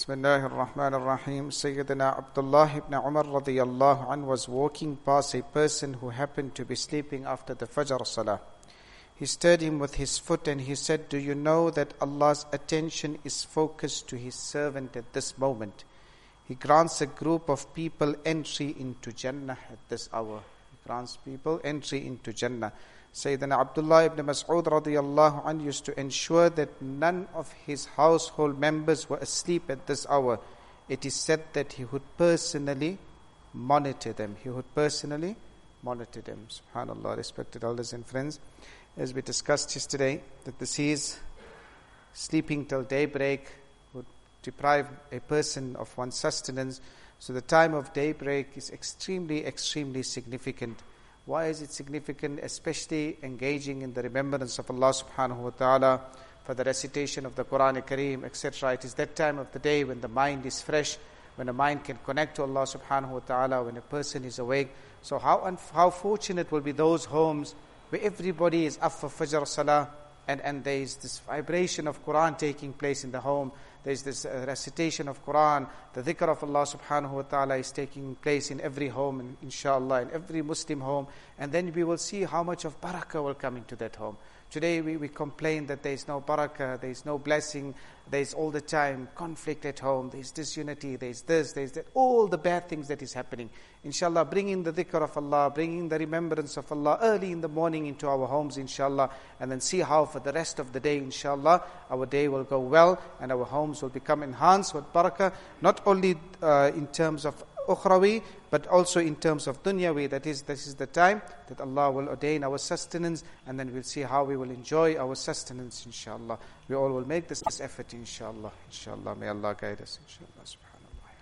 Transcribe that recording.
Bismillah ar-Rahman ar-Rahim. Sayyidina Abdullah ibn Umar radiyallahu anhu was walking past a person who happened to be sleeping after the Fajr Salah. He stirred him with his foot and he said, "Do you know that Allah's attention is focused to His servant at this moment? He grants a group of people entry into Jannah at this hour." He grants people entry into Jannah. Sayyidina Abdullah ibn Mas'ud radiyallahu anhu used to ensure that none of his household members were asleep at this hour. It is said that he would personally monitor them. He would personally monitor them. Subhanallah, respected elders and friends. As we discussed yesterday, that this is sleeping till daybreak would deprive a person of one's sustenance. So the time of daybreak is extremely, extremely significant. Why is it significant? Especially engaging in the remembrance of Allah subhanahu wa ta'ala, for the recitation of the Quran Kareem, etc. It is that time of the day when the mind is fresh, when a mind can connect to Allah subhanahu wa ta'ala, when a person is awake. So how fortunate will be those homes where everybody is up for Fajr Salah, and there is this vibration of Quran taking place in the home. There is this recitation of Quran. The dhikr of Allah subhanahu wa ta'ala is taking place in every home, and inshallah, in every Muslim home. And then we will see how much of barakah will come into that home. Today we complain that there is no barakah, there is no blessing, there is all the time conflict at home, there is disunity, there is this, there is that, all the bad things that is happening. Inshallah, bringing the dhikr of Allah, bringing the remembrance of Allah early in the morning into our homes, inshallah, and then see how for the rest of the day, inshallah, our day will go well and our homes will become enhanced with barakah, not only in terms of ukhrawi, but also in terms of dunyawi. This is the time that Allah will ordain our sustenance, and then we'll see how we will enjoy our sustenance, inshallah. We all will make this effort, inshallah. Inshallah, may Allah guide us, inshallah.